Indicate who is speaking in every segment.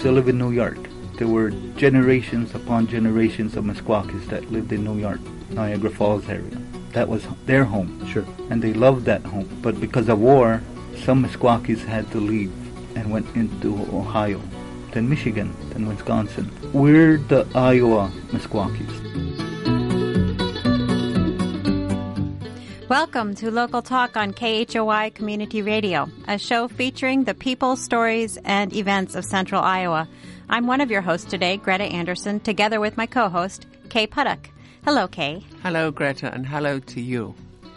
Speaker 1: used to live in New York. There were generations upon generations of Meskwakis that lived in New York, Niagara Falls area. That was their home.
Speaker 2: Sure.
Speaker 1: And they loved that home. But because of war, some Meskwakis had to leave and went into Ohio, then Michigan, then Wisconsin. We're the Iowa Meskwakis.
Speaker 3: Welcome to Local Talk on KHOI Community Radio, a show featuring the people, stories, and events of Central Iowa. I'm one of your hosts today, Greta Anderson, together with my co-host, Kay Puddock. Hello, Kay.
Speaker 4: Hello, Greta, and hello to you.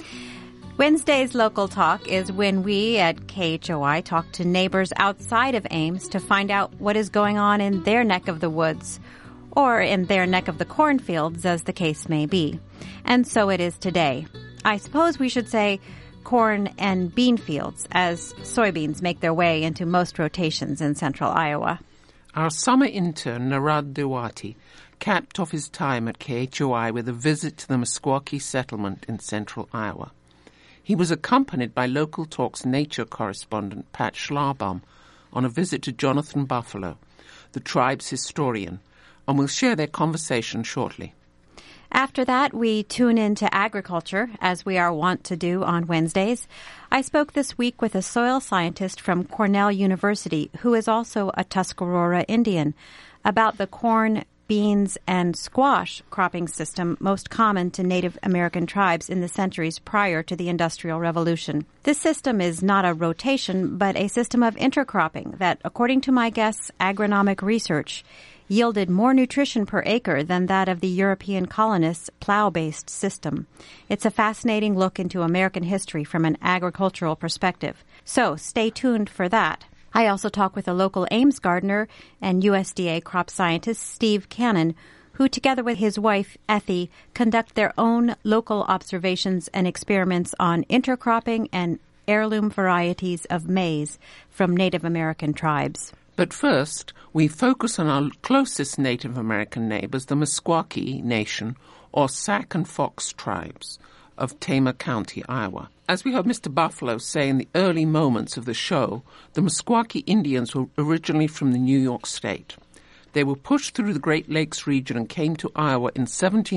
Speaker 3: Wednesday's Local Talk is when we at KHOI talk to neighbors outside of Ames to find out what is going on in their neck of the woods, or in their neck of the cornfields, as the case may be. And so it is today. I suppose we should say corn and bean fields, as soybeans make their way into most rotations in central Iowa.
Speaker 4: Our summer intern, Narad Dewati, capped off his time at KHOI with a visit to the Meskwaki settlement in central Iowa. He was accompanied by Local Talk's nature correspondent, Pat Schlarbaum, on a visit to Jonathan Buffalo, the tribe's historian, and we'll share their conversation shortly.
Speaker 3: After that, we tune into agriculture, as we are wont to do on Wednesdays. I spoke this week with a soil scientist from Cornell University, who is also a Tuscarora Indian, about the corn, beans, and squash cropping system most common to Native American tribes in the centuries prior to the Industrial Revolution. This system is not a rotation, but a system of intercropping that, according to my guest's agronomic research, yielded more nutrition per acre than that of the European colonists' plow-based system. It's a fascinating look into American history from an agricultural perspective. So stay tuned for that. I also talk with a local Ames gardener and USDA crop scientist, Steve Cannon, who together with his wife, Ethy, conduct their own local observations and experiments on intercropping and heirloom varieties of maize from Native American tribes.
Speaker 4: But first, we focus on our closest Native American neighbors, the Meskwaki Nation, or Sac and Fox tribes of Tama County, Iowa. As we heard Mr. Buffalo say in the early moments of the show, the Meskwaki Indians were originally from the New York State. They were pushed through the Great Lakes region and came to Iowa in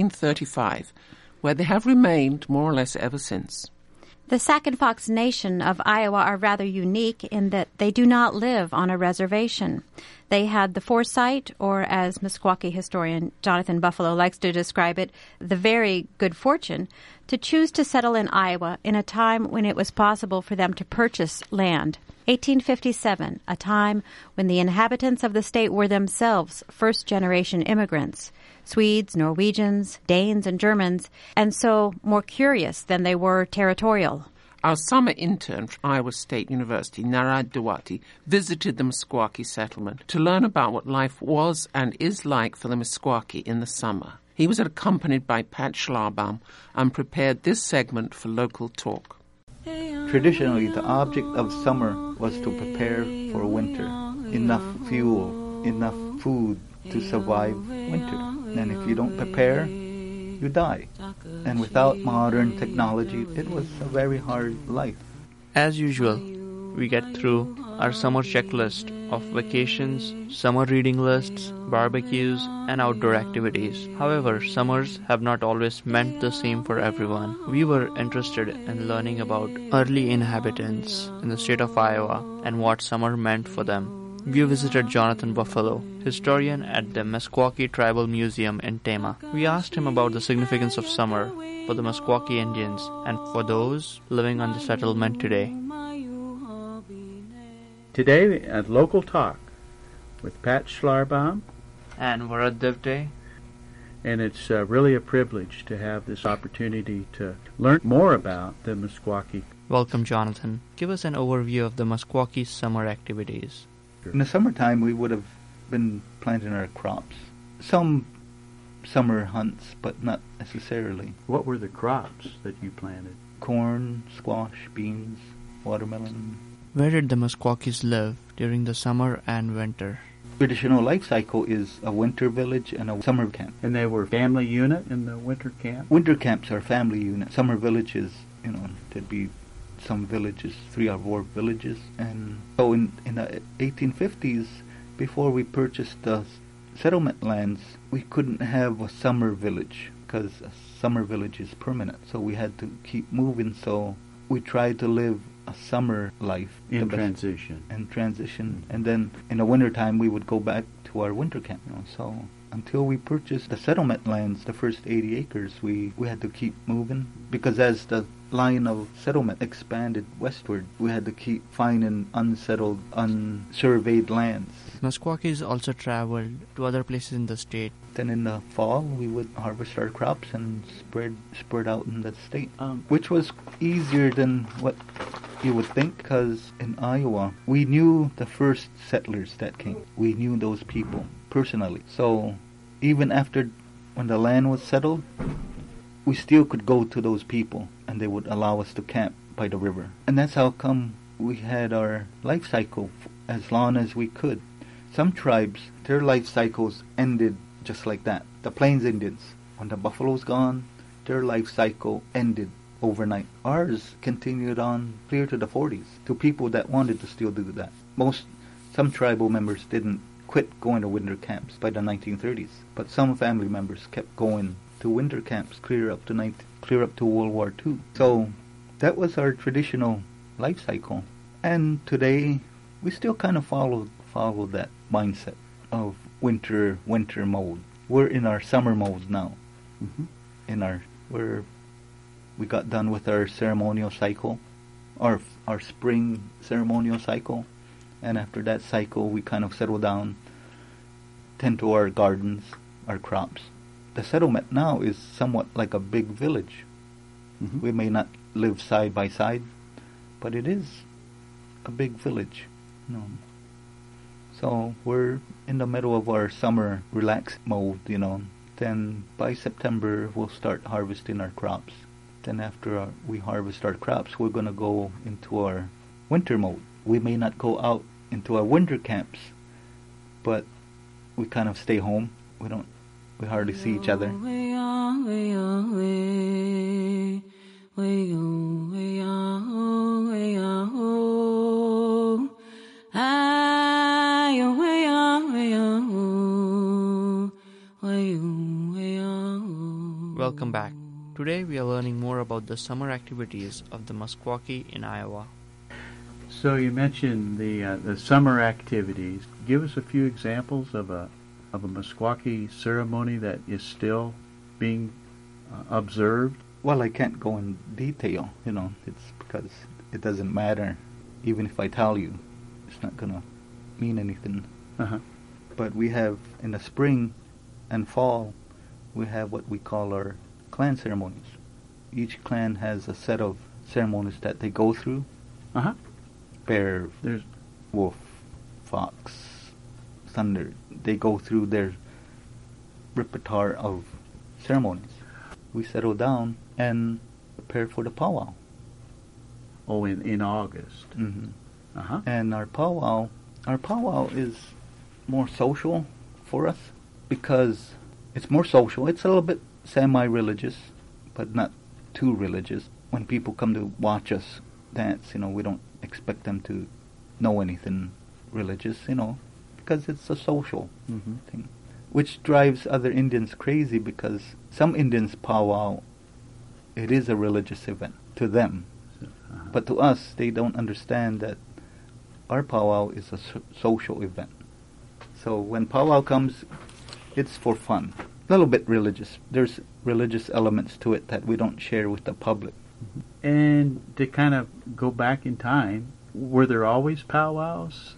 Speaker 4: 1735, where they have remained more or less ever since.
Speaker 3: The Sac and Fox Nation of Iowa are rather unique in that they do not live on a reservation. They had the foresight, or as Meskwaki historian Jonathan Buffalo likes to describe it, the very good fortune, to choose to settle in Iowa in a time when it was possible for them to purchase land. 1857, a time when the inhabitants of the state were themselves first-generation immigrants. Swedes, Norwegians, Danes, and Germans, and so more curious than they were territorial.
Speaker 4: Our summer intern from Iowa State University, Narad Dewati, visited the Meskwaki settlement to learn about what life was and is like for the Meskwaki in the summer. He was accompanied by Pat Schlarbaum and prepared this segment for Local Talk.
Speaker 1: Traditionally, the object of summer was to prepare for winter. Enough fuel, enough food to survive winter. And if you don't prepare, you die. And without modern technology, it was a very hard life.
Speaker 2: As usual, we get through our summer checklist of vacations, summer reading lists, barbecues, and outdoor activities. However, summers have not always meant the same for everyone. We were interested in learning about early inhabitants in the state of Iowa and what summer meant for them. We visited Jonathan Buffalo, historian at the Meskwaki Tribal Museum in Tama. We asked him about the significance of summer for the Meskwaki Indians and for those living on the settlement today.
Speaker 5: Today at Local Talk with Pat Schlarbaum
Speaker 2: and Varad Devte.
Speaker 5: And it's really a privilege to have this opportunity to learn more about the Meskwaki.
Speaker 2: Welcome, Jonathan. Give us an overview of the Meskwaki summer activities.
Speaker 1: In the summertime, we would have been planting our crops. Some summer hunts, but not necessarily.
Speaker 5: What were the crops that you planted?
Speaker 1: Corn, squash, beans, watermelon.
Speaker 2: Where did the Meskwakis live during the summer and winter?
Speaker 1: Traditional life cycle is a winter village and a summer camp.
Speaker 5: And they were family unit in the winter camp?
Speaker 1: Winter camps are family unit. Summer villages, there'd be some villages, 3 or 4 villages. And so in the 1850s, before we purchased the settlement lands, we couldn't have a summer village because a summer village is permanent. So we had to keep moving. So we tried to live a summer life
Speaker 5: in transition.
Speaker 1: And then in the wintertime we would go back to our winter camp. So until we purchased the settlement lands, the first 80 acres, we had to keep moving because as the line of settlement expanded westward, we had to keep finding unsettled, unsurveyed lands.
Speaker 2: Meskwakis also traveled to other places in the state.
Speaker 1: Then in the fall, we would harvest our crops and spread out in the state, which was easier than what you would think, because in Iowa, we knew the first settlers that came. We knew those people personally. So even after when the land was settled, we still could go to those people and they would allow us to camp by the river. And that's how come we had our life cycle as long as we could. Some tribes, their life cycles ended just like that. The Plains Indians, when the buffalo's gone, their life cycle ended overnight. Ours continued on clear to the 40s, to people that wanted to still do that. Some tribal members didn't quit going to winter camps by the 1930s, but some family members kept going to winter camps clear up to World War II. So that was our traditional life cycle. And today we still kind of follow that mindset of winter mode. We're in our summer mode now. We got done with our ceremonial cycle, our spring ceremonial cycle, and after that cycle we kind of settle down, tend to our gardens, our crops. The settlement now is somewhat like a big village. We may not live side by side, but it is a big village. So we're in the middle of our summer relaxed mode, Then by September we'll start harvesting our crops. Then after we harvest our crops, we're going to go into our winter mode. We may not go out into our winter camps, but we kind of stay home. We hardly see each other.
Speaker 2: Welcome back. Today we are learning more about the summer activities of the Meskwaki in Iowa.
Speaker 5: So you mentioned the summer activities. Give us a few examples of a Meskwaki ceremony that is still being observed.
Speaker 1: Well, I can't go in detail, it's because it doesn't matter. Even if I tell you, it's not going to mean anything. But we have, in the spring and fall, we have what we call our clan ceremonies. Each clan has a set of ceremonies that they go through. Bear, there's wolf, fox, thunder. They go through their repertoire of ceremonies. We settle down and prepare for the powwow.
Speaker 5: Oh, in August.
Speaker 1: And our powwow is more social for us because it's more social. It's a little bit semi-religious, but not too religious. When people come to watch us dance, we don't expect them to know anything religious, because it's a social thing, which drives other Indians crazy because some Indians powwow, it is a religious event to them. But to us, they don't understand that our powwow is a social event. So when powwow comes, it's for fun. A little bit religious. There's religious elements to it that we don't share with the public.
Speaker 5: And to kind of go back in time, were there always powwows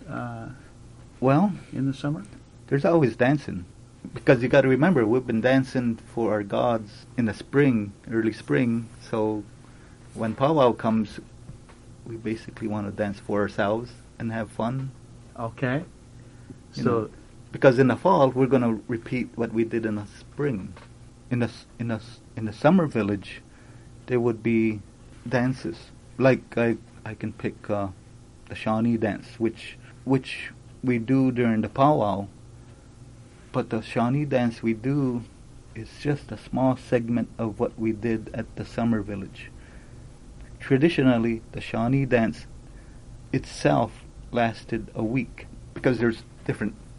Speaker 5: in the summer?
Speaker 1: There's always dancing. Because you got to remember, we've been dancing for our gods in the spring, early spring. So when powwow comes, we basically want to dance for ourselves and have fun.
Speaker 5: Okay.
Speaker 1: Because in the fall we're going to repeat what we did in the spring. In the summer village, there would be dances. Like I can pick the Shawnee dance, which we do during the powwow. But the Shawnee dance we do is just a small segment of what we did at the summer village. Traditionally, the Shawnee dance itself lasted a week because there's different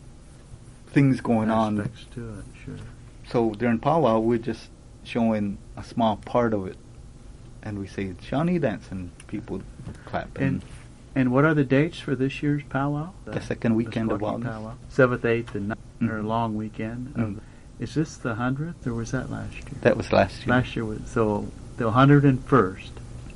Speaker 1: things going on.
Speaker 5: Aspects to it, sure.
Speaker 1: So during powwow, we're just showing a small part of it, and we say Shawnee dance, and people clap.
Speaker 5: And what are the dates for this year's powwow?
Speaker 1: The second weekend of
Speaker 5: Meskwaki
Speaker 1: August.
Speaker 5: powwow. 7th, 8th, and 9th, or
Speaker 1: Mhm.
Speaker 5: long weekend.
Speaker 1: Mhm.
Speaker 5: Is this the 100th, or was that last year?
Speaker 1: That was last year.
Speaker 5: Last year was so the 101st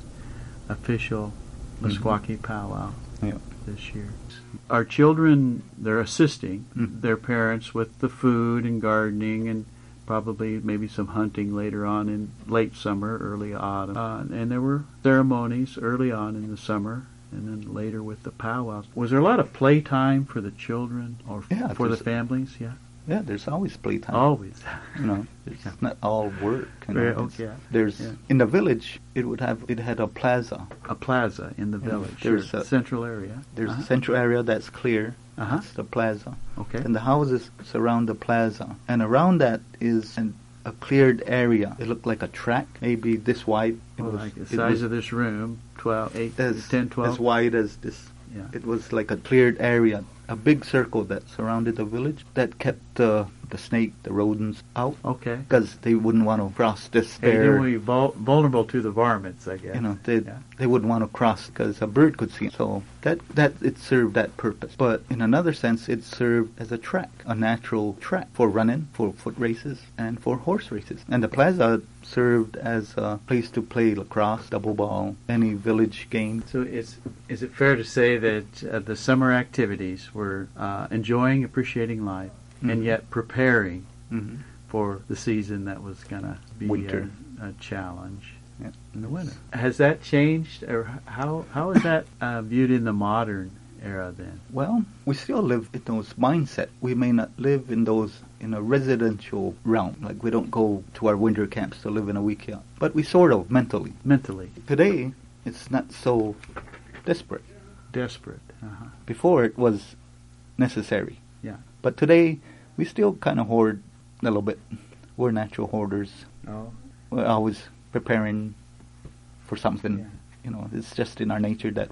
Speaker 5: official Meskwaki powwow
Speaker 1: Yeah.
Speaker 5: this year. Our children, they're assisting
Speaker 1: Mhm.
Speaker 5: their parents with the food and gardening and probably maybe some hunting later on in late summer, early autumn. And there were ceremonies early on in the summer and then later with the powwows. Was there a lot of playtime for the children or
Speaker 1: Yeah,
Speaker 5: for the
Speaker 1: there's-
Speaker 5: families? Yeah,
Speaker 1: Yeah, there's always playtime.
Speaker 5: always.
Speaker 1: You know, it's not all work. You know,
Speaker 5: Yeah,
Speaker 1: it's-
Speaker 5: okay.
Speaker 1: There's
Speaker 5: Yeah.
Speaker 1: in the village. It had a plaza.
Speaker 5: A plaza in the
Speaker 1: Yeah,
Speaker 5: village,
Speaker 1: there's
Speaker 5: sure.
Speaker 1: a-
Speaker 5: Central area.
Speaker 1: There's
Speaker 5: Uh-huh.
Speaker 1: a central area that's clear.
Speaker 5: Uh-huh.
Speaker 1: That's the plaza.
Speaker 5: Okay.
Speaker 1: And the houses surround the plaza. And around that is a cleared area. It looked like a track, maybe this wide.
Speaker 5: Like the size of this room, 12, 8, 10, 12.
Speaker 1: as wide as this.
Speaker 5: Yeah.
Speaker 1: It was like a cleared area, a big circle that surrounded the village that kept the snake, the rodents out,
Speaker 5: Okay.
Speaker 1: because they wouldn't want to cross this
Speaker 5: Hey,
Speaker 1: area.
Speaker 5: then we vulnerable to the varmints, I guess.
Speaker 1: You know,
Speaker 5: Yeah.
Speaker 1: they wouldn't want to cross because a bird could see it. So that it served that purpose. But in another sense, it served as a track, a natural track for running, for foot races, and for horse races. And the plaza served as a place to play lacrosse, double ball, any village game.
Speaker 5: So is it fair to say that the summer activities were enjoying, appreciating life, and
Speaker 1: Mhm.
Speaker 5: yet preparing
Speaker 1: Mm-hmm.
Speaker 5: for the season that was going to be
Speaker 1: Winter.
Speaker 5: a challenge
Speaker 1: Yeah.
Speaker 5: in the winter? Has that changed, or how is that viewed in the modern era then?
Speaker 1: Well, we still live in those mindset. We may not live in a residential realm. Like we don't go to our winter camps to live in a week here. But we sort of mentally.
Speaker 5: Mentally
Speaker 1: Today, it's not so desperate.
Speaker 5: desperate. Uh-huh.
Speaker 1: Before it was necessary.
Speaker 5: Yeah.
Speaker 1: But today, we still kind of hoard a little bit. We're natural hoarders.
Speaker 5: Oh.
Speaker 1: We're always preparing for something.
Speaker 5: Yeah.
Speaker 1: You know, it's just in our nature that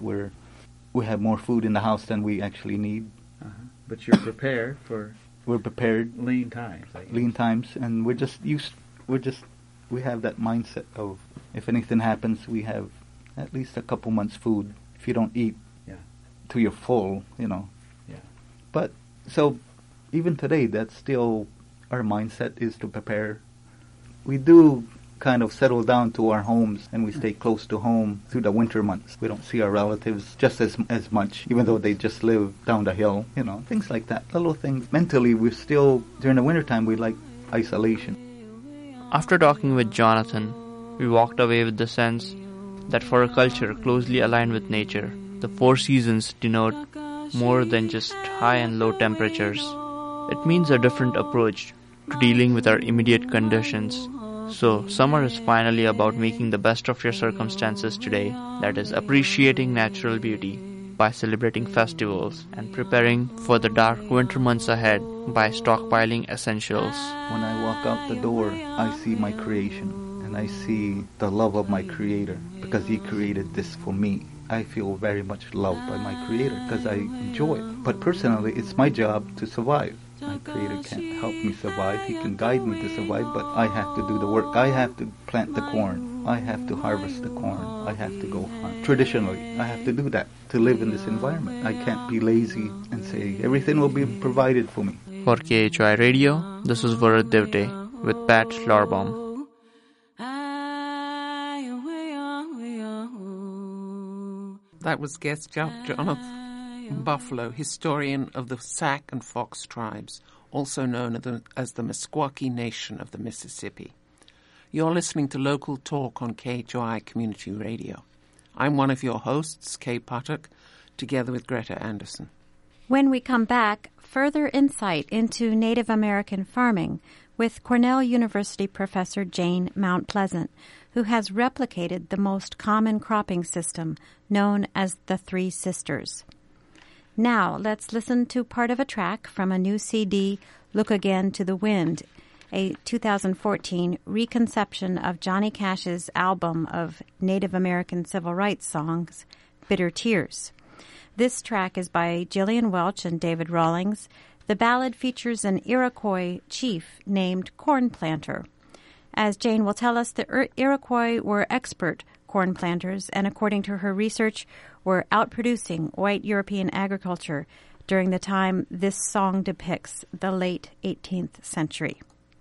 Speaker 1: we have more food in the house than we actually need.
Speaker 5: Uh-huh. But you're prepared for
Speaker 1: We're prepared,
Speaker 5: lean times. I guess.
Speaker 1: lean times, and we have that mindset of if anything happens, we have at least a couple months' food. If you don't eat
Speaker 5: Yeah.
Speaker 1: till you're full, you know.
Speaker 5: Yeah.
Speaker 1: But so even today, that's still our mindset is to prepare. We do kind of settle down to our homes and we stay close to home through the winter months. We don't see our relatives just as much, even though they just live down the hill, you know, things like that. Little things. Mentally, we're still, during the wintertime, we like isolation.
Speaker 2: After talking with Jonathan, we walked away with the sense that for a culture closely aligned with nature, the 4 seasons denote more than just high and low temperatures. It means a different approach to dealing with our immediate conditions. So, summer is finally about making the best of your circumstances today, that is, appreciating natural beauty by celebrating festivals and preparing for the dark winter months ahead by stockpiling essentials.
Speaker 1: When I walk out the door, I see my creation and I see the love of my Creator because He created this for me. I feel very much loved by my Creator because I enjoy it. But personally, it's my job to survive. My Creator can't help me survive. He can guide me to survive, but I have to do the work. I have to plant the corn. I have to harvest the corn. I have to go hunt. Traditionally, I have to do that to live in this environment. I can't be lazy and say everything will be provided for me.
Speaker 2: For KHY Radio, this is Varad Devte with Pat Schlorbaum.
Speaker 4: That was guest Jonathan Buffalo, historian of the Sac and Fox tribes, also known as the Meskwaki Nation of the Mississippi. You're listening to Local Talk on KHOI Community Radio. I'm one of your hosts, Kay Puttock, together with Greta Anderson.
Speaker 3: When we come back, further insight into Native American farming with Cornell University professor Jane Mount Pleasant, who has replicated the most common cropping system known as the Three Sisters. Now, let's listen to part of a track from a new CD, Look Again to the Wind, a 2014 reconception of Johnny Cash's album of Native American civil rights songs, Bitter Tears. This track is by Gillian Welch and David Rawlings, The ballad features an Iroquois chief named Corn Planter. As Jane will tell us, the Iroquois were expert corn planters and, according to her research, were outproducing white European agriculture during the time this song depicts, the late 18th century.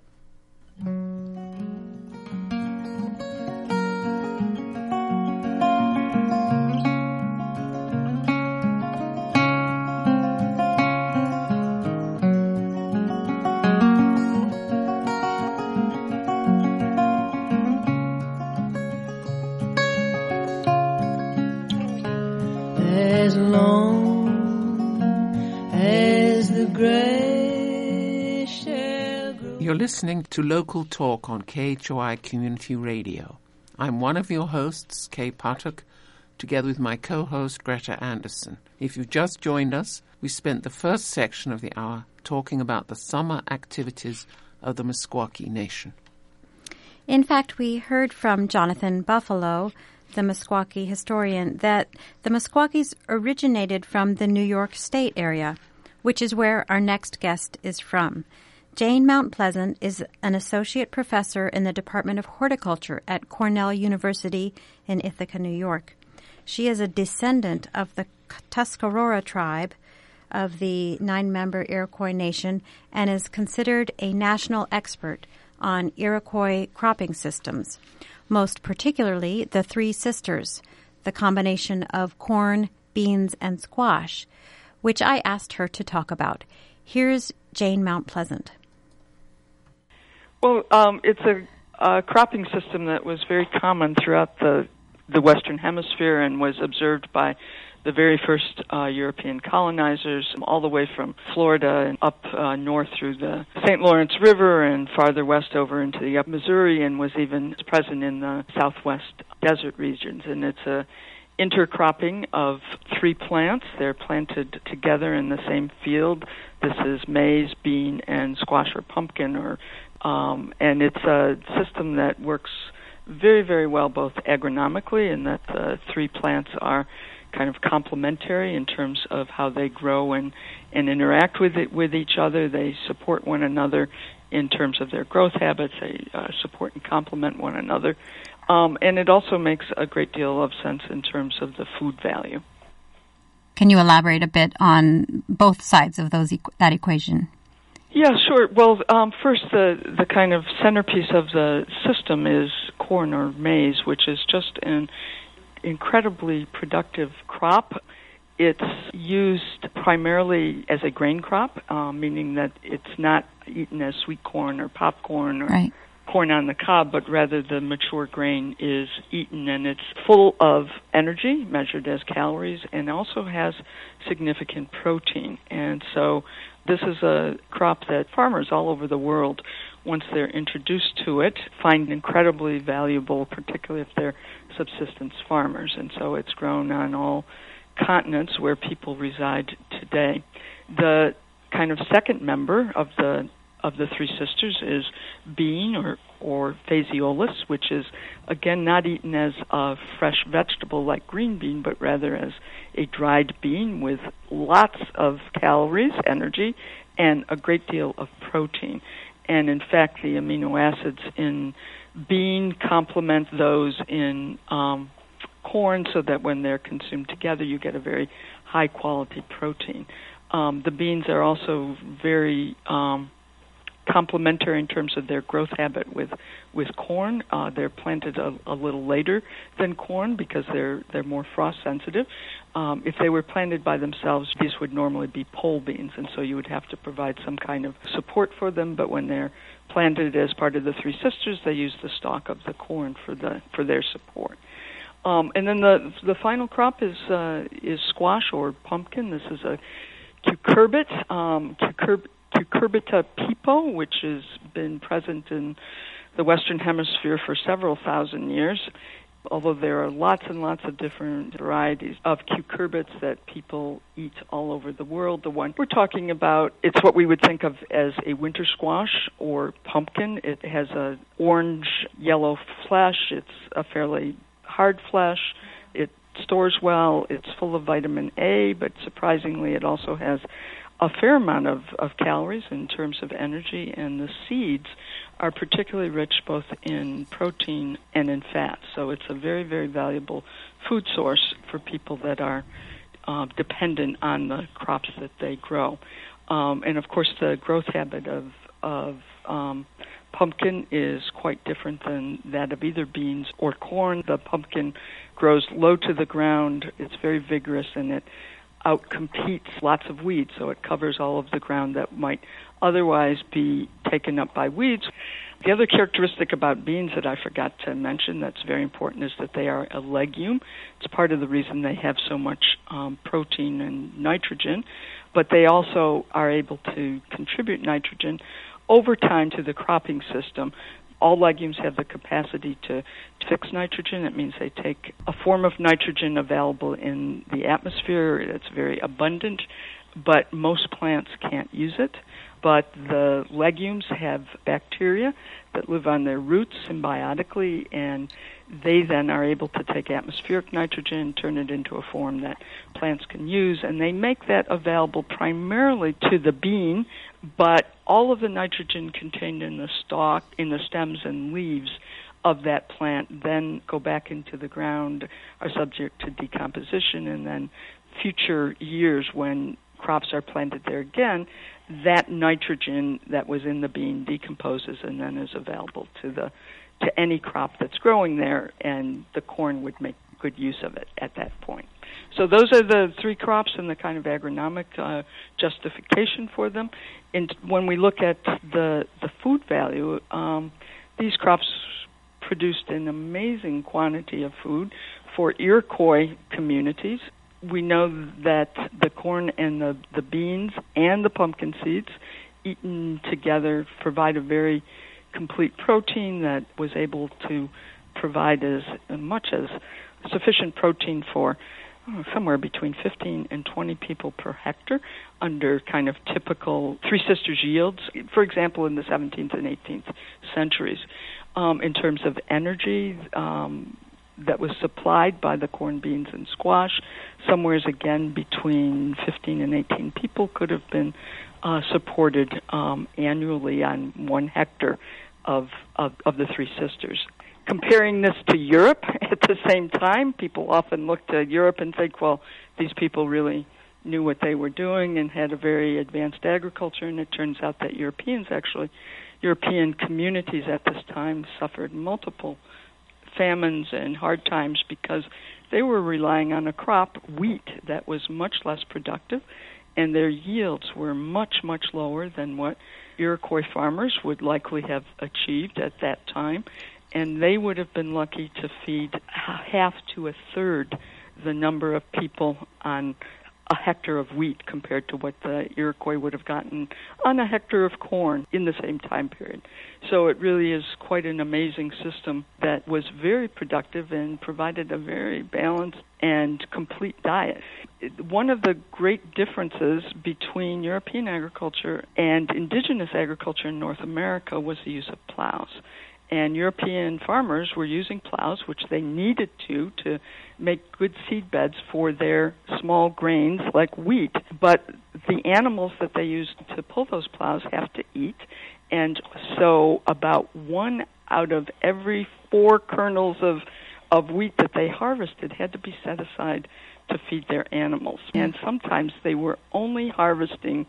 Speaker 6: As long as the grass shall grow.
Speaker 4: You're listening to Local Talk on KHOI Community Radio. I'm one of your hosts, Kay Pathak, together with my co-host, Greta Anderson. If you've just joined us, we spent the first section of the hour talking about the summer activities of the Meskwaki Nation.
Speaker 3: In fact, we heard from Jonathan Buffalo, the Meskwaki historian, that the Meskwakis originated from the New York State area, which is where our next guest is from. Jane Mount Pleasant is an associate professor in the Department of Horticulture at Cornell University in Ithaca, New York. She is a descendant of the Tuscarora tribe of the 9-member Iroquois Nation and is considered a national expert on Iroquois cropping systems, most particularly the Three Sisters, the combination of corn, beans, and squash, which I asked her to talk about. Here's Jane Mount Pleasant.
Speaker 7: Well, it's a cropping system that was very common throughout the Western Hemisphere and was observed by the very first European colonizers, all the way from Florida and up north through the St. Lawrence River and farther west over into the Missouri, and was even present in the southwest desert regions. And it's a intercropping of 3 plants. They're planted together in the same field. This is maize, bean, and squash or pumpkin, and it's a system that works very, very well both agronomically, in that the 3 plants are kind of complementary in terms of how they grow and interact with each other. They support one another in terms of their growth habits. They support and complement one another. And it also makes a great deal of sense in terms of the food value.
Speaker 3: Can you elaborate a bit on both sides of that equation?
Speaker 7: Yeah, sure. Well, first, the kind of centerpiece of the system is corn or maize, which is just an incredibly productive crop. It's used primarily as a grain crop, meaning that it's not eaten as sweet corn or popcorn or corn on the cob, but rather the mature grain is eaten, and it's full of energy, measured as calories, and also has significant protein. And so this is a crop that farmers all over the world, once they're introduced to it, find incredibly valuable, particularly if they're subsistence farmers. And so it's grown on all continents where people reside today. The kind of second member of the Three Sisters is bean or phaseolus, which is, again, not eaten as a fresh vegetable like green bean, but rather as a dried bean with lots of calories, energy, and a great deal of protein. And in fact, the amino acids in bean complement those in corn, so that when they're consumed together, you get a very high-quality protein. The beans are also very complementary in terms of their growth habit with corn. They're planted a little later than corn because they're more frost sensitive. If they were planted by themselves, these would normally be pole beans, and so you would have to provide some kind of support for them. But when they're planted as part of the Three Sisters, they use the stalk of the corn for their support. And then the final crop is squash or pumpkin. This is a cucurbit, Cucurbita pepo, which has been present in the Western Hemisphere for several thousand years. Although there are lots and lots of different varieties of cucurbits that people eat all over the world. The one we're talking about, it's what we would think of as a winter squash or pumpkin. It has a orange-yellow flesh. It's a fairly hard flesh. It stores well. It's full of vitamin A, but surprisingly it also has a fair amount of calories in terms of energy, and the seeds are particularly rich both in protein and in fat. So it's a very, very valuable food source for people that are dependent on the crops that they grow. And of course, the growth habit of pumpkin is quite different than that of either beans or corn. The pumpkin grows low to the ground. It's very vigorous, and it outcompetes lots of weeds, so it covers all of the ground that might otherwise be taken up by weeds. The other characteristic about beans that I forgot to mention that's very important is that they are a legume. It's part of the reason they have so much protein and nitrogen, but they also are able to contribute nitrogen over time to the cropping system. All legumes have the capacity to fix nitrogen. It means they take a form of nitrogen available in the atmosphere that's very abundant, but most plants can't use it. But the legumes have bacteria that live on their roots symbiotically, and they then are able to take atmospheric nitrogen and turn it into a form that plants can use, and they make that available primarily to the bean, but all of the nitrogen contained in the stalk, in the stems and leaves of that plant then go back into the ground, are subject to decomposition, and then future years when crops are planted there again, that nitrogen that was in the bean decomposes and then is available to any crop that's growing there, and the corn would make good use of it at that point. So those are the three crops and the kind of agronomic justification for them. And when we look at the food value, these crops produced an amazing quantity of food for Iroquois communities. We know that the corn and the beans and the pumpkin seeds eaten together provide a very complete protein that was able to provide as much as sufficient protein for somewhere between 15 and 20 people per hectare under kind of typical Three Sisters yields, for example, in the 17th and 18th centuries. In terms of energy, that was supplied by the corn, beans, and squash, somewheres again between 15 and 18 people could have been supported annually on 1 hectare of the Three Sisters. Comparing this to Europe at the same time, people often look to Europe and think, well, these people really knew what they were doing and had a very advanced agriculture, and it turns out that European communities at this time suffered multiple famines and hard times because they were relying on a crop, wheat, that was much less productive, and their yields were much, much lower than what Iroquois farmers would likely have achieved at that time, and they would have been lucky to feed half to a third the number of people on a hectare of wheat compared to what the Iroquois would have gotten on a hectare of corn in the same time period. So it really is quite an amazing system that was very productive and provided a very balanced and complete diet. One of the great differences between European agriculture and indigenous agriculture in North America was the use of plows. And European farmers were using plows, which they needed to make good seed beds for their small grains like wheat. But the animals that they used to pull those plows have to eat, and so about 1 out of every 4 kernels of wheat that they harvested had to be set aside to feed their animals. And sometimes they were only harvesting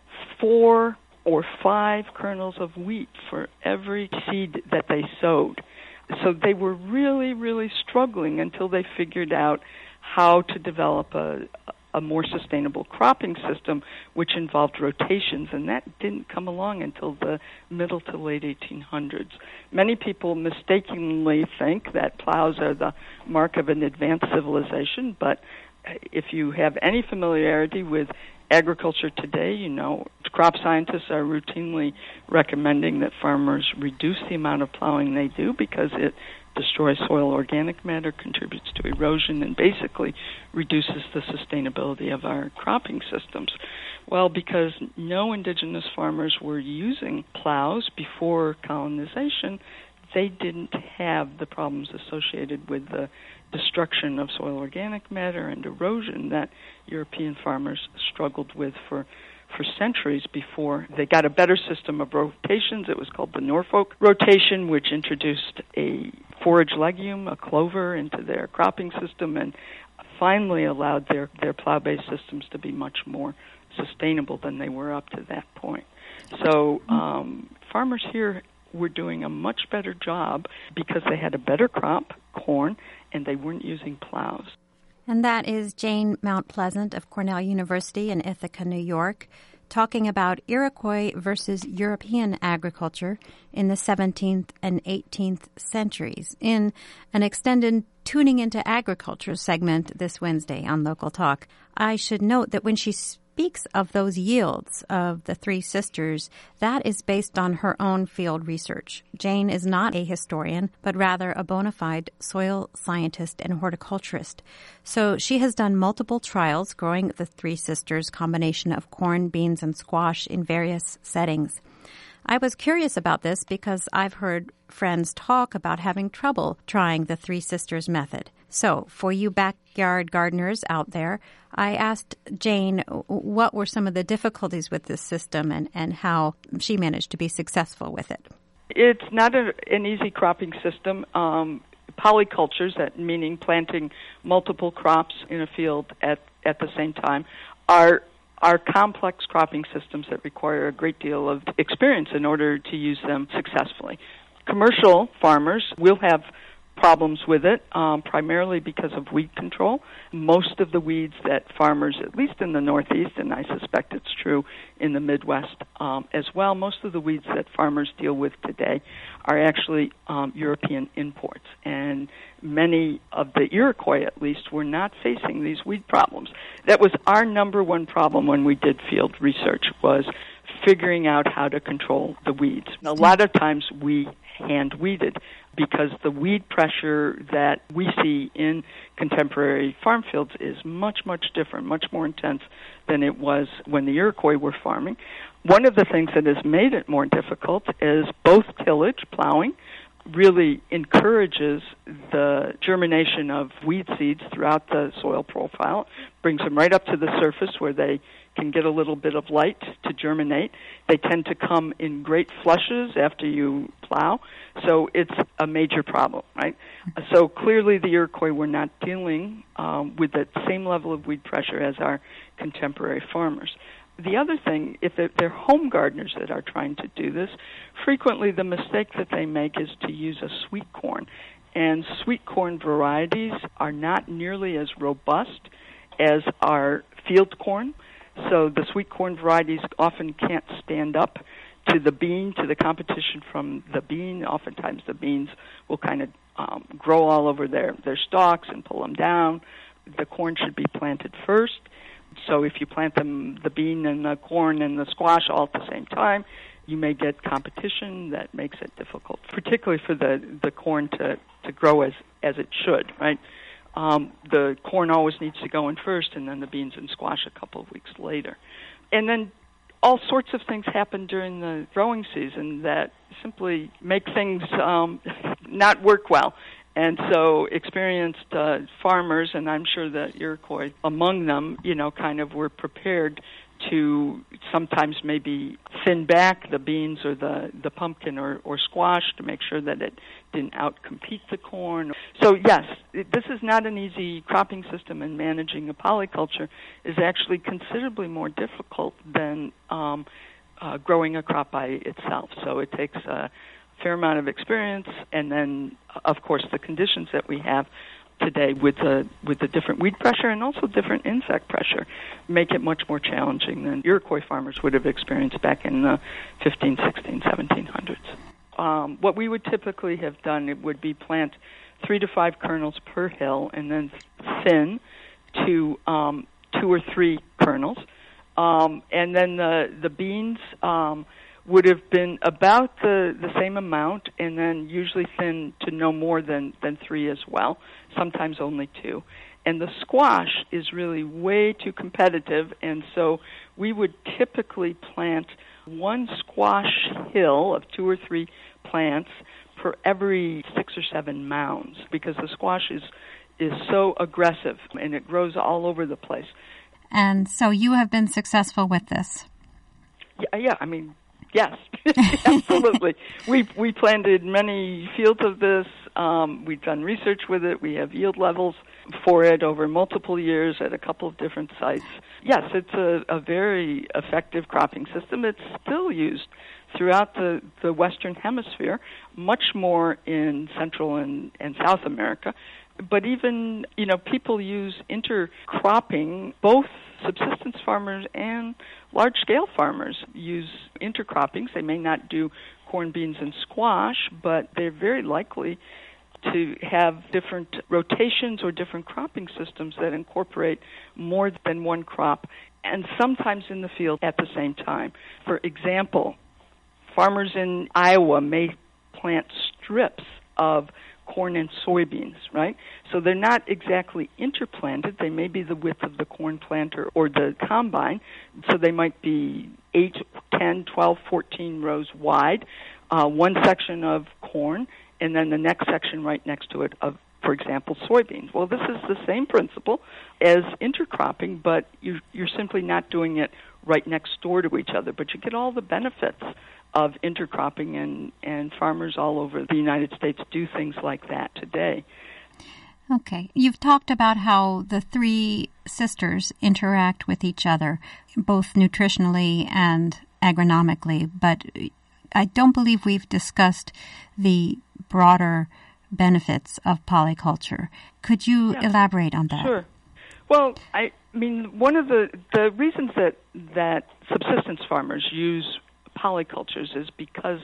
Speaker 7: 4 or 5 kernels of wheat for every seed that they sowed. So they were really, really struggling until they figured out how to develop a more sustainable cropping system, which involved rotations, and that didn't come along until the middle to late 1800s. Many people mistakenly think that plows are the mark of an advanced civilization, but if you have any familiarity with agriculture today, you know, crop scientists are routinely recommending that farmers reduce the amount of plowing they do because it destroys soil organic matter, contributes to erosion, and basically reduces the sustainability of our cropping systems. Well, because no indigenous farmers were using plows before colonization, they didn't have the problems associated with the destruction of soil organic matter and erosion that European farmers struggled with for for centuries before they got a better system of rotations. It was called the Norfolk rotation, which introduced a forage legume, a clover, into their cropping system and finally allowed their plow-based systems to be much more sustainable than they were up to that point. So farmers here were doing a much better job because they had a better crop, corn, and they weren't using plows.
Speaker 3: And that is Jane Mount Pleasant of Cornell University in Ithaca, New York, talking about Iroquois versus European agriculture in the 17th and 18th centuries in an extended Tuning into Agriculture segment this Wednesday on Local Talk. I should note that when she speaks of those yields of the Three Sisters, that is based on her own field research. Jane is not a historian, but rather a bona fide soil scientist and horticulturist. So she has done multiple trials growing the Three Sisters combination of corn, beans, and squash in various settings. I was curious about this because I've heard friends talk about having trouble trying the Three Sisters method. So for you backyard gardeners out there, I asked Jane what were some of the difficulties with this system and how she managed to be successful with it.
Speaker 7: It's not an easy cropping system. Polycultures, that meaning planting multiple crops in a field at the same time, are complex cropping systems that require a great deal of experience in order to use them successfully. Commercial farmers will have problems with it, primarily because of weed control. Most of the weeds that farmers, at least in the Northeast, and I suspect it's true in the Midwest as well, most of the weeds that farmers deal with today are actually European imports. And many of the Iroquois, at least, were not facing these weed problems. That was our number one problem when we did field research, was figuring out how to control the weeds. A lot of times we hand-weeded because the weed pressure that we see in contemporary farm fields is much, much different, much more intense than it was when the Iroquois were farming. One of the things that has made it more difficult is both tillage, plowing, really encourages the germination of weed seeds throughout the soil profile, brings them right up to the surface where they can get a little bit of light to germinate. They tend to come in great flushes after you plow, so it's a major problem, right? So clearly the Iroquois were not dealing with that same level of weed pressure as our contemporary farmers. The other thing, if they're home gardeners that are trying to do this, frequently the mistake that they make is to use a sweet corn. And sweet corn varieties are not nearly as robust as our field corn. So the sweet corn varieties often can't stand up to the bean, to the competition from the bean. Oftentimes the beans will kind of grow all over their stalks and pull them down. The corn should be planted first. So if you plant them, the bean and the corn and the squash all at the same time, you may get competition that makes it difficult, particularly for the corn to grow as it should, right? The corn always needs to go in first, and then the beans and squash a couple of weeks later. And then all sorts of things happen during the growing season that simply make things not work well. And so experienced farmers, and I'm sure that Iroquois among them, kind of were prepared to sometimes maybe thin back the beans or the pumpkin or squash to make sure that it didn't outcompete the corn. So yes, this is not an easy cropping system, and managing a polyculture is actually considerably more difficult than growing a crop by itself. So it takes a fair amount of experience, and then, of course, the conditions that we have today with the different weed pressure and also different insect pressure make it much more challenging than Iroquois farmers would have experienced back in the 15, 16, 1700s. What we would typically have done, it would be plant 3 to 5 kernels per hill and then thin to 2 or 3 kernels. And then the beans would have been about the same amount, and then usually thin to no more than 3 as well, sometimes only 2. And the squash is really way too competitive, and so we would typically plant 1 squash hill of 2 or 3 plants per every 6 or 7 mounds, because the squash is so aggressive, and it grows all over the place.
Speaker 3: And so you have been successful with this?
Speaker 7: Yeah, I mean, yes, absolutely. We planted many fields of this. We've done research with it. We have yield levels for it over multiple years at a couple of different sites. Yes, it's a very effective cropping system. It's still used throughout the Western Hemisphere, much more in Central and South America. But even, people use intercropping. Both subsistence farmers and large-scale farmers use intercroppings. They may not do corn, beans, and squash, but they're very likely to have different rotations or different cropping systems that incorporate more than one crop, and sometimes in the field at the same time. For example, farmers in Iowa may plant strips of corn and soybeans, right? So they're not exactly interplanted. They may be the width of the corn planter or the combine, so they might be 8, 10, 12, 14 rows wide, one section of corn, and then the next section right next to it of, for example, soybeans. Well, this is the same principle as intercropping, but you're simply not doing it right next door to each other, but you get all the benefits of intercropping, and farmers all over the United States do things like that today.
Speaker 3: Okay. You've talked about how the three sisters interact with each other, both nutritionally and agronomically, but I don't believe we've discussed the broader benefits of polyculture. Could you elaborate on that?
Speaker 7: Sure. Well, I mean, one of the reasons that subsistence farmers use polycultures is because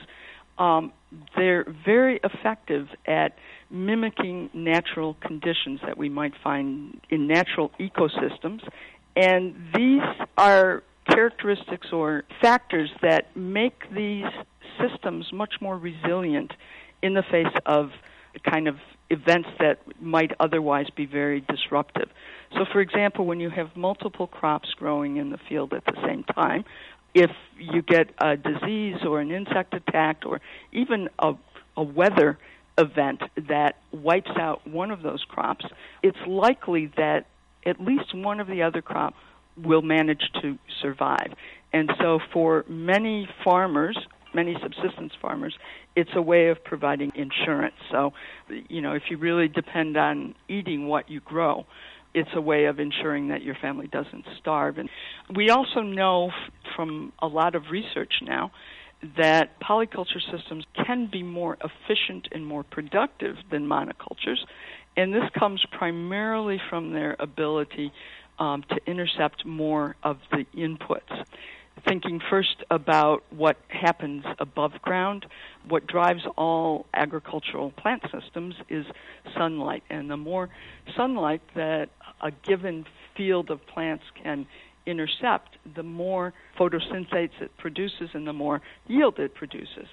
Speaker 7: they're very effective at mimicking natural conditions that we might find in natural ecosystems. And these are characteristics or factors that make these systems much more resilient in the face of kind of events that might otherwise be very disruptive. So, for example, when you have multiple crops growing in the field at the same time, if you get a disease or an insect attack or even a weather event that wipes out one of those crops, it's likely that at least one of the other crops will manage to survive. And so for many farmers, many subsistence farmers, it's a way of providing insurance. So, if you really depend on eating what you grow, it's a way of ensuring that your family doesn't starve. And we also know from a lot of research now that polyculture systems can be more efficient and more productive than monocultures, and this comes primarily from their ability to intercept more of the inputs. Thinking first about what happens above ground, what drives all agricultural plant systems is sunlight. And the more sunlight that a given field of plants can intercept, the more photosynthase it produces and the more yield it produces.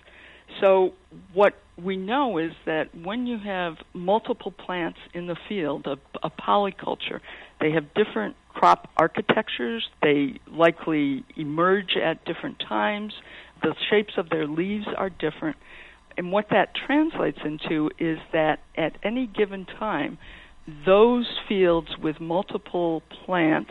Speaker 7: So what we know is that when you have multiple plants in the field, a polyculture, they have different crop architectures. They likely emerge at different times. The shapes of their leaves are different. And what that translates into is that at any given time, those fields with multiple plant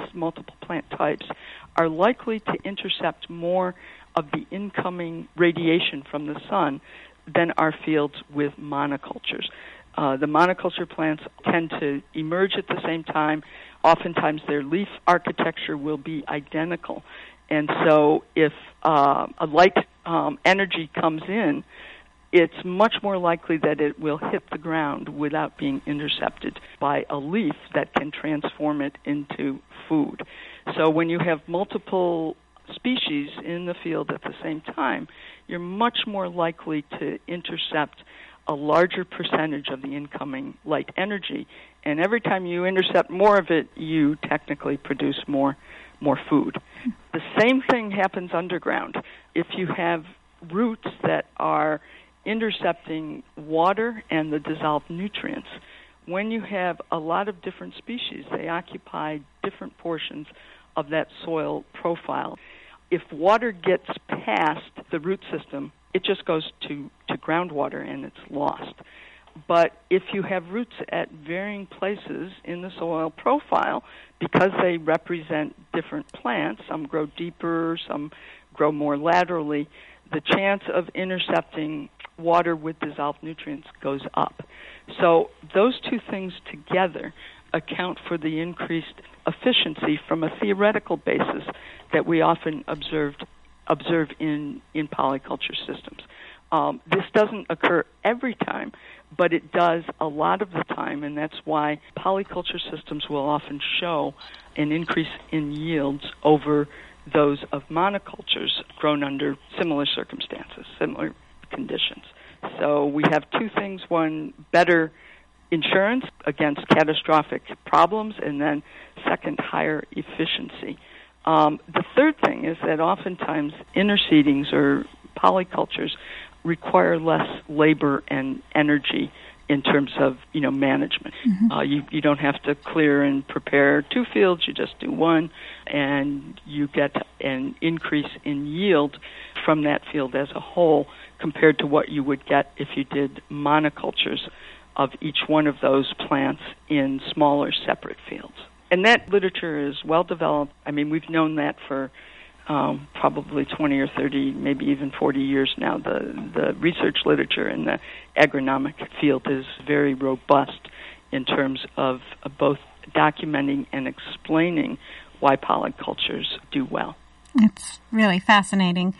Speaker 7: types are likely to intercept more of the incoming radiation from the sun than our fields with monocultures. The monoculture plants tend to emerge at the same time. Oftentimes their leaf architecture will be identical. And so if a light energy comes in, it's much more likely that it will hit the ground without being intercepted by a leaf that can transform it into food. So when you have multiple species in the field at the same time, you're much more likely to intercept a larger percentage of the incoming light energy. And every time you intercept more of it, you technically produce more food. The same thing happens underground. If you have roots that are intercepting water and the dissolved nutrients, when you have a lot of different species, they occupy different portions of that soil profile. If water gets past the root system, it just goes to groundwater and it's lost. But if you have roots at varying places in the soil profile, because they represent different plants, some grow deeper, some grow more laterally, the chance of intercepting water with dissolved nutrients goes up. So those two things together account for the increased efficiency from a theoretical basis that we often observe in polyculture systems. This doesn't occur every time, but it does a lot of the time, and that's why polyculture systems will often show an increase in yields over those of monocultures grown under similar circumstances, similar conditions. So we have two things: one, better insurance against catastrophic problems, and then second, higher efficiency. The third thing is that oftentimes interseedings or polycultures require less labor and energy in terms of management. Mm-hmm. You don't have to clear and prepare two fields, you just do one, and you get an increase in yield from that field as a whole compared to what you would get if you did monocultures of each one of those plants in smaller separate fields. And that literature is well developed. I mean, we've known that for probably 20 or 30, maybe even 40 years now. The research literature in the agronomic field is very robust in terms of both documenting and explaining why polycultures do well.
Speaker 3: It's really fascinating.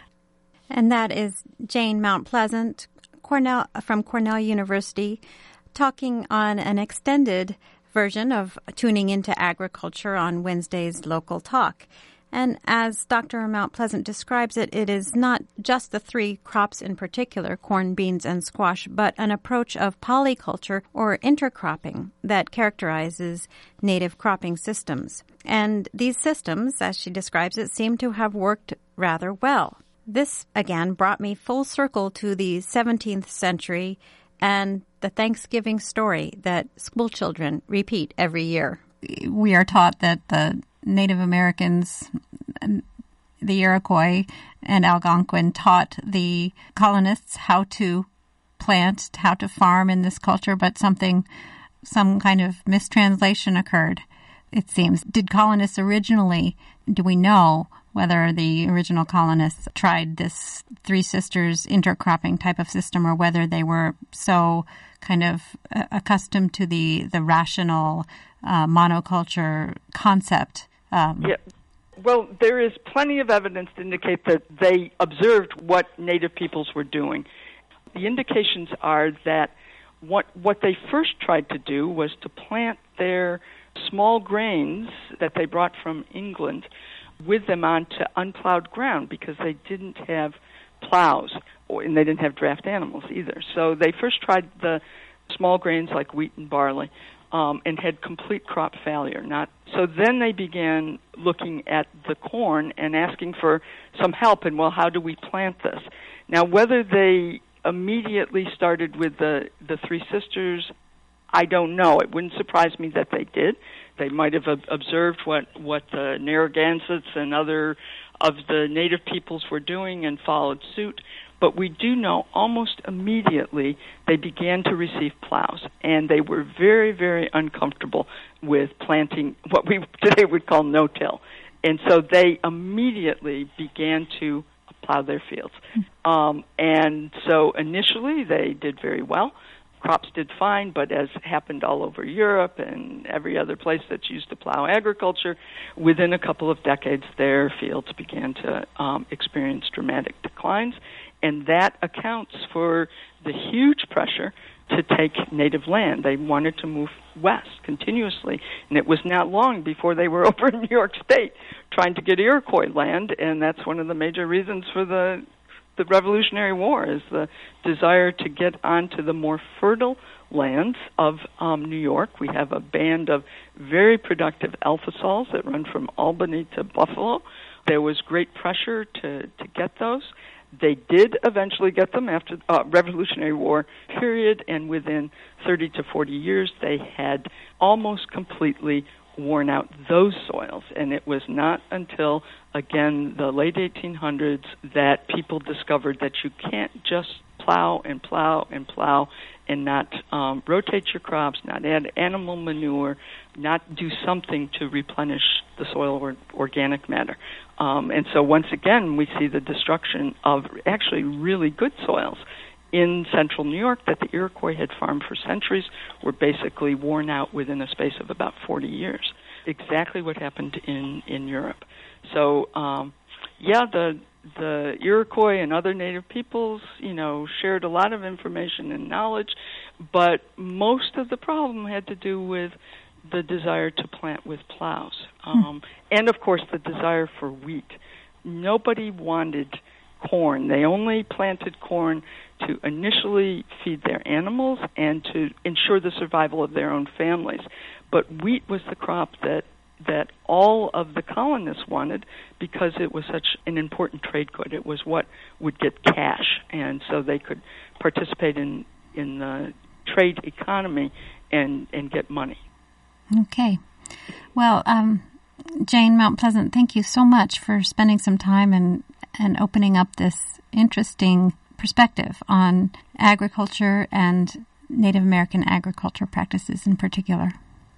Speaker 3: And that is Jane Mount Pleasant, from Cornell University, talking on an extended version of Tuning into Agriculture on Wednesday's Local Talk. And as Dr. Mount Pleasant describes it, it is not just the three crops in particular, corn, beans, and squash, but an approach of polyculture or intercropping that characterizes native cropping systems. And these systems, as she describes it, seem to have worked rather well. This, again, brought me full circle to the 17th century and the Thanksgiving story that school children repeat every year. We are taught that the Native Americans, the Iroquois and Algonquin, taught the colonists how to plant, how to farm in this culture, but some kind of mistranslation occurred, it seems. Did colonists originally, do we know whether the original colonists tried this Three Sisters intercropping type of system, or whether they were so kind of accustomed to the rational monoculture concept?
Speaker 7: Yeah. Well, there is plenty of evidence to indicate that they observed what native peoples were doing. The indications are that what they first tried to do was to plant their small grains that they brought from England with them onto unplowed ground, because they didn't have plows, and they didn't have draft animals either. So they first tried the small grains like wheat and barley, and had complete crop failure. So then they began looking at the corn and asking for some help in, well, how do we plant this? Now, whether they immediately started with the Three Sisters, I don't know. It wouldn't surprise me that they did. They might have observed what the Narragansetts and other of the native peoples were doing and followed suit. But we do know almost immediately they began to receive plows, and they were very, very uncomfortable with planting what we today would call no-till. And so they immediately began to plow their fields. And so initially they did very well. Crops did fine, but as happened all over Europe and every other place that's used to plow agriculture, within a couple of decades their fields began to experience dramatic declines. And that accounts for the huge pressure to take native land. They wanted to move west continuously, and it was not long before they were over in New York State trying to get Iroquois land, and that's one of the major reasons for the Revolutionary War, is the desire to get onto the more fertile lands of New York. We have a band of very productive alpha sols that run from Albany to Buffalo. There was great pressure to get those. They did eventually get them after the Revolutionary War period, and within 30 to 40 years they had almost completely worn out those soils. And it was not until, again, the late 1800s that people discovered that you can't just plow and plow and plow and not rotate your crops, not add animal manure, not do something to replenish the soil or organic matter. And so once again, we see the destruction of actually really good soils in central New York that the Iroquois had farmed for centuries were basically worn out within a space of about 40 years. Exactly what happened in Europe. So, the Iroquois and other native peoples, shared a lot of information and knowledge, but most of the problem had to do with the desire to plant with plows. And, of course, the desire for wheat. Nobody wanted corn. They only planted corn to initially feed their animals and to ensure the survival of their own families. But wheat was the crop that all of the colonists wanted because it was such an important trade good. It was what would get cash, and so they could participate in the trade economy and get money.
Speaker 3: Okay. Well, Jane Mount Pleasant, thank you so much for spending some time and opening up this interesting perspective on agriculture and Native American agriculture practices in particular.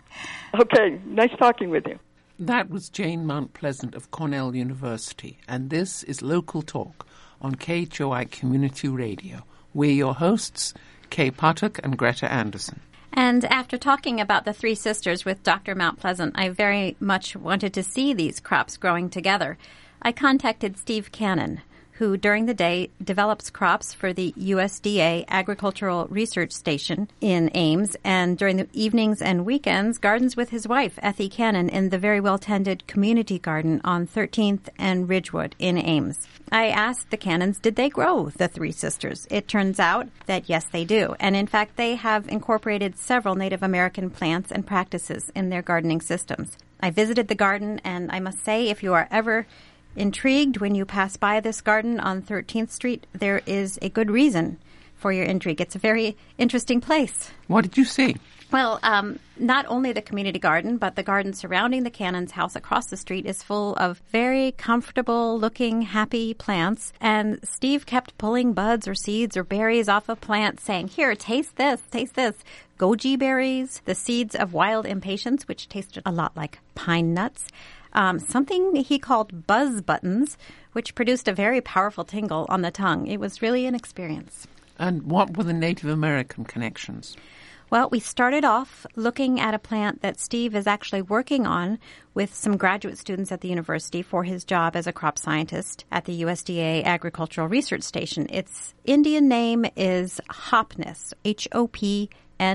Speaker 7: Okay, nice talking with you.
Speaker 4: That was Jane Mount Pleasant of Cornell University, and this is Local Talk on KHOI Community Radio. We're your hosts, Kay Potok and Greta Anderson.
Speaker 3: And after talking about the three sisters with Dr. Mount Pleasant, I very much wanted to see these crops growing together. I contacted Steve Cannon, who during the day develops crops for the USDA Agricultural Research Station in Ames, and during the evenings and weekends gardens with his wife, Effie Cannon, in the very well-tended community garden on 13th and Ridgewood in Ames. I asked the Cannons, did they grow the three sisters? It turns out that yes, they do. And in fact, they have incorporated several Native American plants and practices in their gardening systems. I visited the garden, and I must say, if you are ever intrigued when you pass by this garden on 13th Street, there is a good reason for your intrigue. It's a very interesting place.
Speaker 4: What did you see?
Speaker 3: Well, not only the community garden, but the garden surrounding the Cannon's house across the street is full of very comfortable-looking, happy plants. And Steve kept pulling buds or seeds or berries off of plants, saying, here, taste this, taste this. Goji berries, the seeds of wild impatiens, which tasted a lot like pine nuts. Something he called buzz buttons, which produced a very powerful tingle on the tongue. It was really an experience.
Speaker 4: And what were the Native American connections?
Speaker 3: Well, we started off looking at a plant that Steve is actually working on with some graduate students at the university for his job as a crop scientist at the USDA Agricultural Research Station. Its Indian name is Hopniss, Hopniss.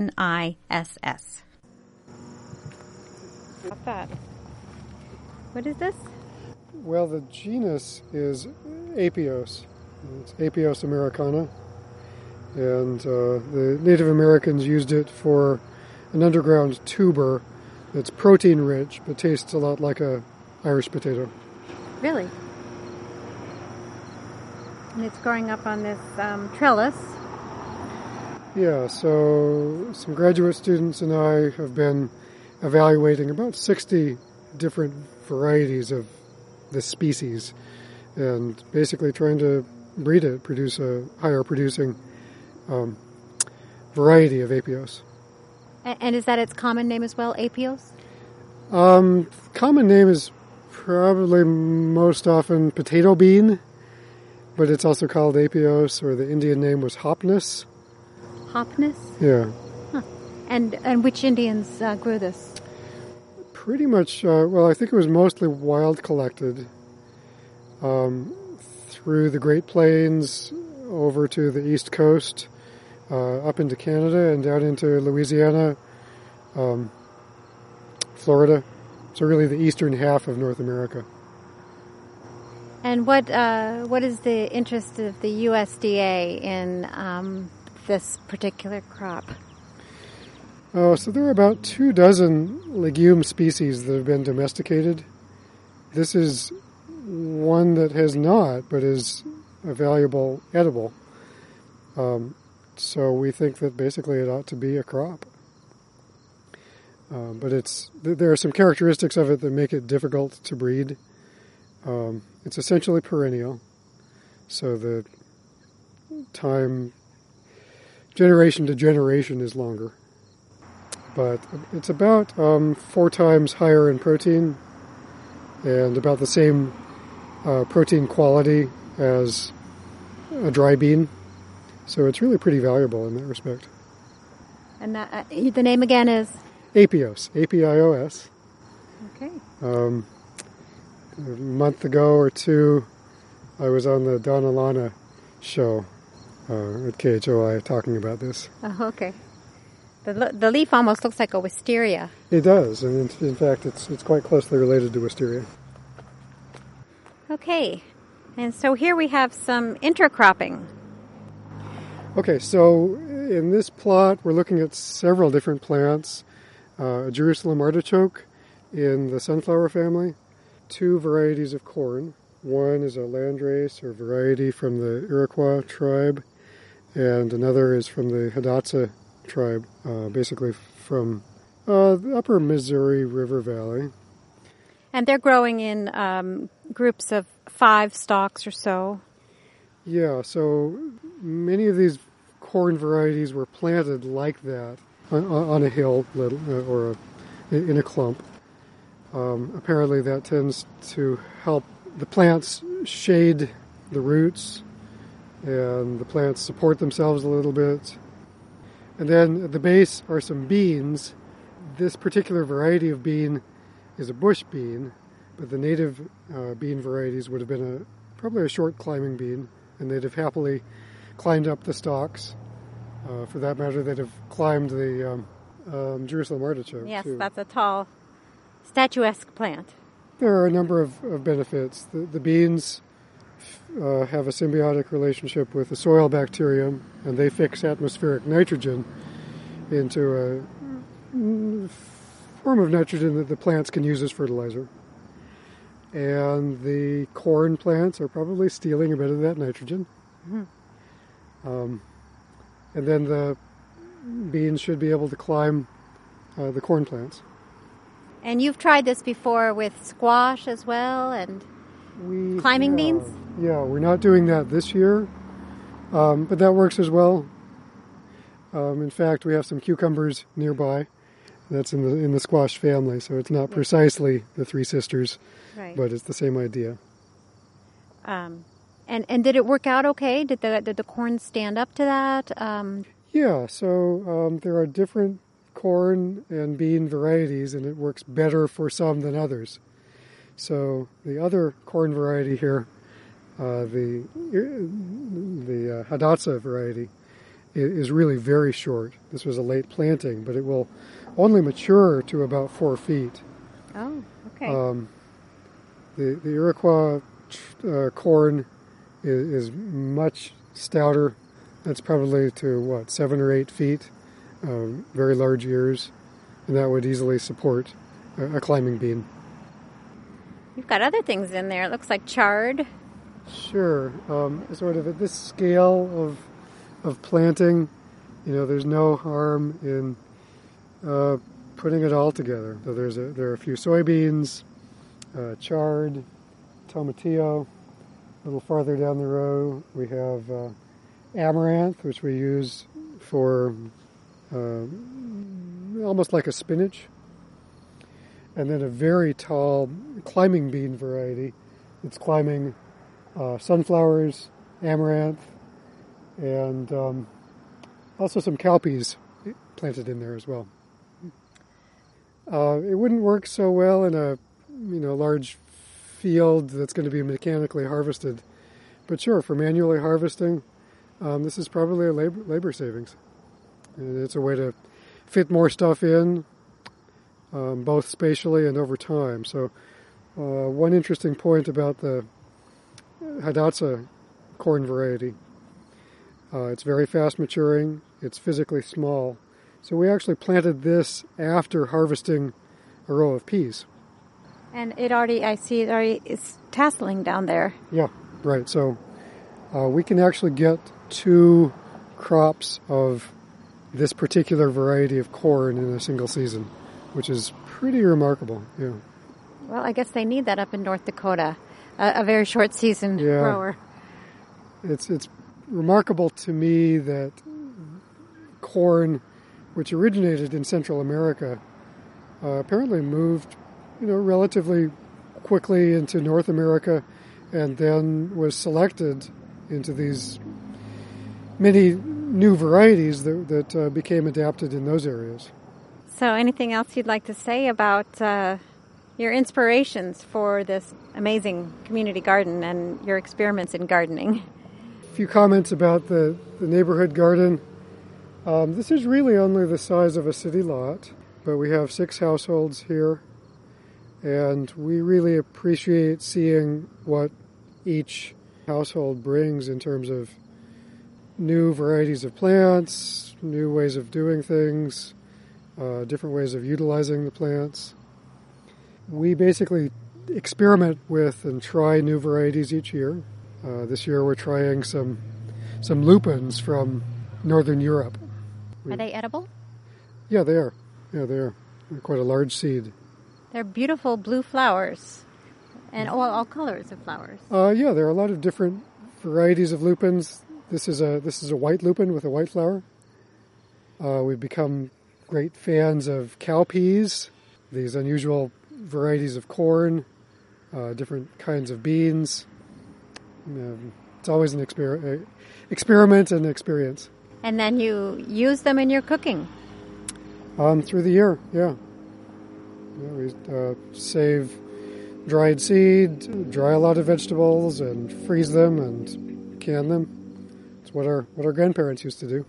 Speaker 3: What's that? What is this?
Speaker 8: Well, the genus is Apios. It's Apios americana. And the Native Americans used it for an underground tuber that's protein-rich, but tastes a lot like a Irish potato.
Speaker 3: Really? And it's growing up on this trellis.
Speaker 8: Yeah, so some graduate students and I have been evaluating about 60 different varieties of this species and basically trying to breed it, produce a higher producing variety of Apios.
Speaker 3: And is that its common name as well, Apios?
Speaker 8: Common name is probably most often potato bean, but it's also called Apios, or the Indian name was Hopniss.
Speaker 3: Hopniss?
Speaker 8: Yeah.
Speaker 3: Huh. And which Indians grew this?
Speaker 8: Pretty much, I think it was mostly wild collected through the Great Plains over to the East Coast, up into Canada and down into Louisiana, Florida. So really the eastern half of North America.
Speaker 3: And what is the interest of the USDA in this particular crop?
Speaker 8: So there are about 24 legume species that have been domesticated. This is one that has not, but is a valuable edible. So we think that basically it ought to be a crop. But there are some characteristics of it that make it difficult to breed. It's essentially perennial, so the time generation to generation is longer. But it's about 4 times higher in protein and about the same protein quality as a dry bean. So it's really pretty valuable in that respect.
Speaker 3: And the name again is?
Speaker 8: Apios, A-P-I-O-S.
Speaker 3: Okay.
Speaker 8: A month ago or two, I was on the Donna Lana show at KHOI talking about this.
Speaker 3: Oh, okay. The leaf almost looks like a wisteria.
Speaker 8: It does, and in fact, it's quite closely related to wisteria.
Speaker 3: Okay, and so here we have some intercropping.
Speaker 8: Okay, so in this plot, we're looking at several different plants. A Jerusalem artichoke in the sunflower family, 2 varieties of corn. One is a landrace or variety from the Iroquois tribe, and another is from the Hidatsa tribe, basically from the upper Missouri River Valley.
Speaker 3: And they're growing in groups of 5 stalks or so.
Speaker 8: Yeah, so many of these corn varieties were planted like that on a hill or in a clump. Apparently that tends to help the plants shade the roots and the plants support themselves a little bit. And then at the base are some beans. This particular variety of bean is a bush bean, but the native bean varieties would have been probably a short climbing bean, and they'd have happily climbed up the stalks. For that matter, they'd have climbed the Jerusalem artichoke.
Speaker 3: Yes,
Speaker 8: too.
Speaker 3: that's a tall, statuesque plant.
Speaker 8: There are a number of benefits. The beans have a symbiotic relationship with the soil bacterium, and they fix atmospheric nitrogen into a form of nitrogen that the plants can use as fertilizer. And the corn plants are probably stealing a bit of that nitrogen. Mm-hmm. And then the beans should be able to climb the corn plants.
Speaker 3: And you've tried this before with squash as well, and climbing beans?
Speaker 8: Yeah, we're not doing that this year, but that works as well. In fact, we have some cucumbers nearby. That's in the squash family, so it's not precisely the Three Sisters,
Speaker 3: right,
Speaker 8: but it's the same idea.
Speaker 3: And did it work out okay? Did the corn stand up to that?
Speaker 8: Yeah, so there are different corn and bean varieties, and it works better for some than others. So the other corn variety here, the Hidatsa variety, is really very short. This was a late planting, but it will only mature to about 4 feet.
Speaker 3: Oh, okay.
Speaker 8: The Iroquois corn is much stouter. That's probably to 7 or 8 feet, very large ears, and that would easily support a climbing bean.
Speaker 3: You've got other things in there. It looks like chard.
Speaker 8: Sure. Sort of at this scale of planting, there's no harm in putting it all together. So there are a few soybeans, chard, tomatillo. A little farther down the row, we have amaranth, which we use for almost like a spinach. And then a very tall climbing bean variety. It's climbing sunflowers, amaranth, and also some cowpeas planted in there as well. It wouldn't work so well in a large field that's going to be mechanically harvested, but sure, for manually harvesting, this is probably a labor savings, and it's a way to fit more stuff in, both spatially and over time. So one interesting point about the Hidatsa corn variety, it's very fast maturing, it's physically small. So we actually planted this after harvesting a row of peas.
Speaker 3: And I see it already is tasseling down there.
Speaker 8: Yeah, right. So we can actually get 2 crops of this particular variety of corn in a single season, which is pretty remarkable. Yeah.
Speaker 3: Well, I guess they need that up in North Dakota, a very short season grower.
Speaker 8: It's remarkable to me that corn, which originated in Central America, apparently moved, relatively quickly into North America, and then was selected into these many new varieties that became adapted in those areas.
Speaker 3: So anything else you'd like to say about your inspirations for this amazing community garden and your experiments in gardening?
Speaker 8: A few comments about the neighborhood garden. This is really only the size of a city lot, but we have 6 households here, and we really appreciate seeing what each household brings in terms of new varieties of plants, new ways of doing things, different ways of utilizing the plants. We basically experiment with and try new varieties each year. This year we're trying some lupins from Northern Europe.
Speaker 3: Are they edible?
Speaker 8: Yeah, they are. They're quite a large seed.
Speaker 3: They're beautiful blue flowers, and all colors of flowers.
Speaker 8: Yeah, there are a lot of different varieties of lupins. This is a white lupin with a white flower. We've become great fans of cowpeas, these unusual varieties of corn, different kinds of beans. It's always an experiment and experience.
Speaker 3: And then you use them in your cooking?
Speaker 8: Through the year, yeah. We save dried seed, dry a lot of vegetables, and freeze them and can them. It's what our grandparents used to do.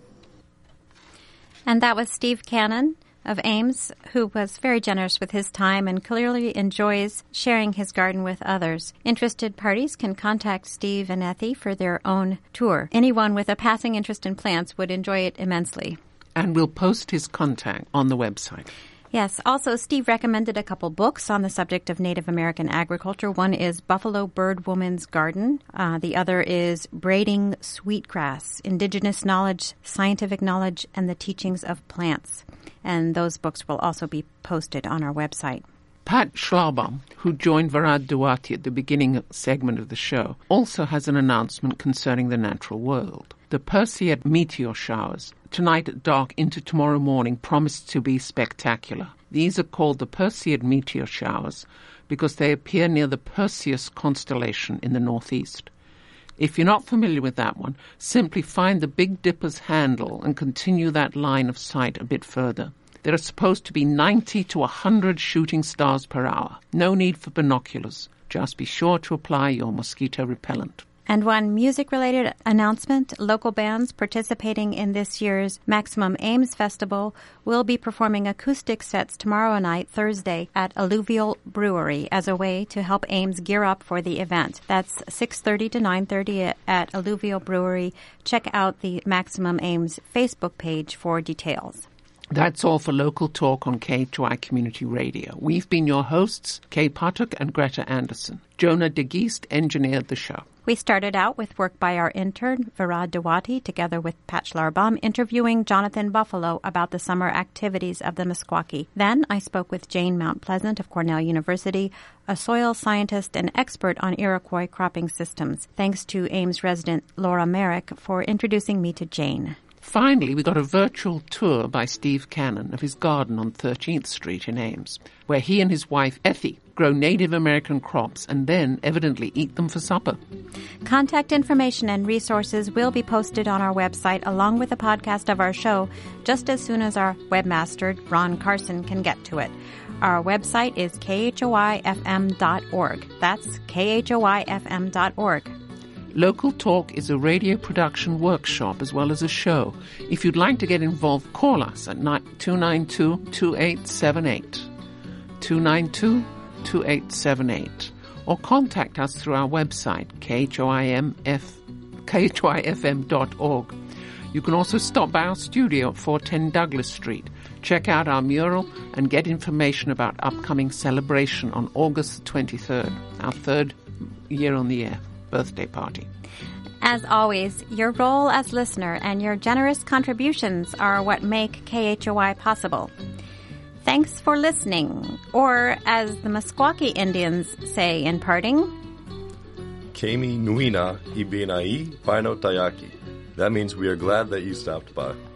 Speaker 3: And that was Steve Cannon of Ames, who was very generous with his time and clearly enjoys sharing his garden with others. Interested parties can contact Steve and Ethy for their own tour. Anyone with a passing interest in plants would enjoy it immensely.
Speaker 4: And we'll post his contact on the website.
Speaker 3: Yes. Also, Steve recommended a couple books on the subject of Native American agriculture. One is Buffalo Bird Woman's Garden. The other is Braiding Sweetgrass, Indigenous Knowledge, Scientific Knowledge, and the Teachings of Plants. And those books will also be posted on our website.
Speaker 4: Pat Schlaubaum, who joined Varad Duwati at the beginning segment of the show, also has an announcement concerning the natural world. The Perseid meteor showers, tonight at dark into tomorrow morning, promise to be spectacular. These are called the Perseid meteor showers because they appear near the Perseus constellation in the northeast. If you're not familiar with that one, simply find the Big Dipper's handle and continue that line of sight a bit further. There are supposed to be 90 to 100 shooting stars per hour. No need for binoculars. Just be sure to apply your mosquito repellent.
Speaker 3: And one music-related announcement, local bands participating in this year's Maximum Ames Festival will be performing acoustic sets tomorrow night, Thursday, at Alluvial Brewery as a way to help Ames gear up for the event. That's 6:30 to 9:30 at Alluvial Brewery. Check out the Maximum Ames Facebook page for details.
Speaker 4: That's all for Local Talk on KHOI Community Radio. We've been your hosts, Kay Potok and Greta Anderson. Jonah de Geest engineered the show.
Speaker 3: We started out with work by our intern, Varad Duwati, together with Pat Schlaubaum, interviewing Jonathan Buffalo about the summer activities of the Meskwaki. Then I spoke with Jane Mount Pleasant of Cornell University, a soil scientist and expert on Iroquois cropping systems. Thanks to Ames resident Laura Merrick for introducing me to Jane.
Speaker 4: Finally, we got a virtual tour by Steve Cannon of his garden on 13th Street in Ames, where he and his wife, Ethy, grow Native American crops and then evidently eat them for supper.
Speaker 3: Contact information and resources will be posted on our website along with a podcast of our show just as soon as our webmaster, Ron Carson, can get to it. Our website is khoifm.org. That's khoifm.org.
Speaker 4: Local Talk is a radio production workshop as well as a show. If you'd like to get involved, call us at 292-2878, 292-2878, or contact us through our website, khoifm.org. You can also stop by our studio at 410 Douglas Street, check out our mural, and get information about upcoming celebration on August 23rd, our third year on the air birthday party.
Speaker 3: As always, your role as listener and your generous contributions are what make KHOI possible. Thanks for listening, or as the Meskwaki Indians say in parting,
Speaker 9: Kami Nuina Ibinai Paino Tayaki. That means we are glad that you stopped by.